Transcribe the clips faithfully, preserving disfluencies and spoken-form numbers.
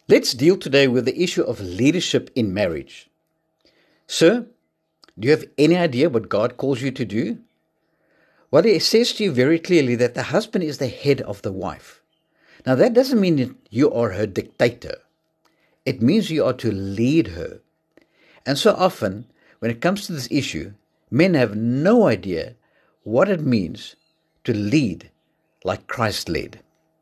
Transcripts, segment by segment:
Let's deal today with the issue of leadership in marriage. Sir, do you have any idea what God calls you to do? Well, it says to you very clearly that the husband is the head of the wife. Now, that doesn't mean that you are her dictator. It means you are to lead her. And so often, when it comes to this issue, men have no idea what it means to lead like Christ led.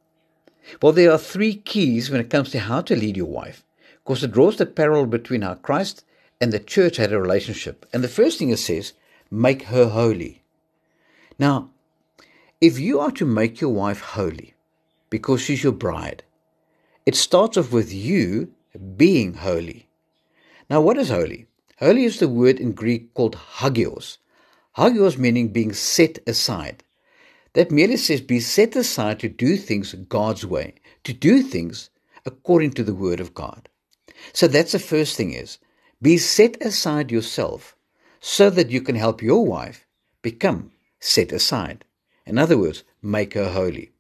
Well, there are three keys when it comes to how to lead your wife, because it draws the parallel between how Christ and the church had a relationship. And the first thing it says, make her holy. Now, if you are to make your wife holy, because she's your bride, it starts off with you being holy. Now, what is holy? Holy is the word in Greek called hagios. Hagios meaning being set aside. That merely says be set aside to do things God's way, to do things according to the word of God. So that's the first thing is, be set aside yourself so that you can help your wife become set aside. In other words, make her holy.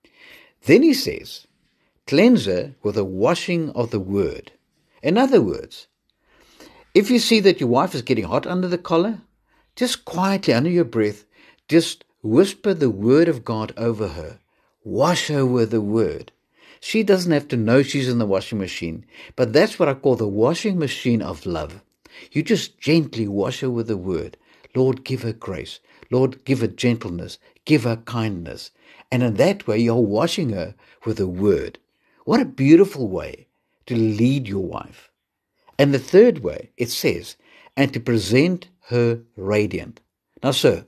Then he says, cleanse her with the washing of the word. In other words, if you see that your wife is getting hot under the collar, just quietly under your breath, just whisper the word of God over her. Wash her with the word. She doesn't have to know she's in the washing machine, but that's what I call the washing machine of love. You just gently wash her with the word. Lord, give her grace. Lord, give her gentleness. Give her kindness. And in that way, you're washing her with the word. What a beautiful way to lead your wife. And the third way, it says, and to present her radiant. Now, sir,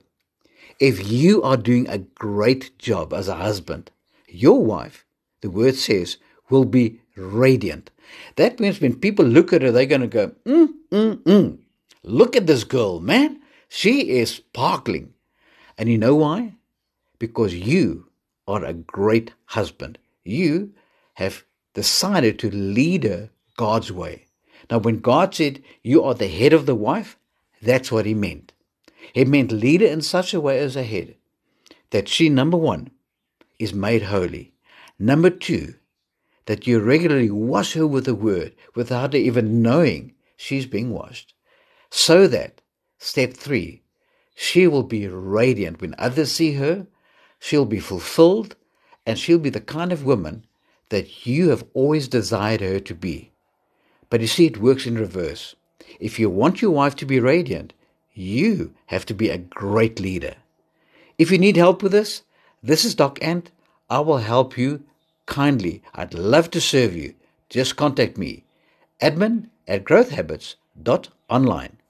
if you are doing a great job as a husband, your wife, the word says, will be radiant. That means when people look at her, they're going to go, mm, mm, mm. Look at this girl, man. She is sparkling. And you know why? Because you are a great husband. You have decided to lead her God's way. Now, when God said you are the head of the wife, that's what he meant. He meant lead her in such a way as a head that she, number one, is made holy. Number two, that you regularly wash her with the word without her even knowing she's being washed. So that, step three, she will be radiant. When others see her, she'll be fulfilled and she'll be the kind of woman that you have always desired her to be. But you see, it works in reverse. If you want your wife to be radiant, you have to be a great leader. If you need help with this, this is Doc Ant. I will help you kindly. I'd love to serve you. Just contact me. admin at growth habits dot online.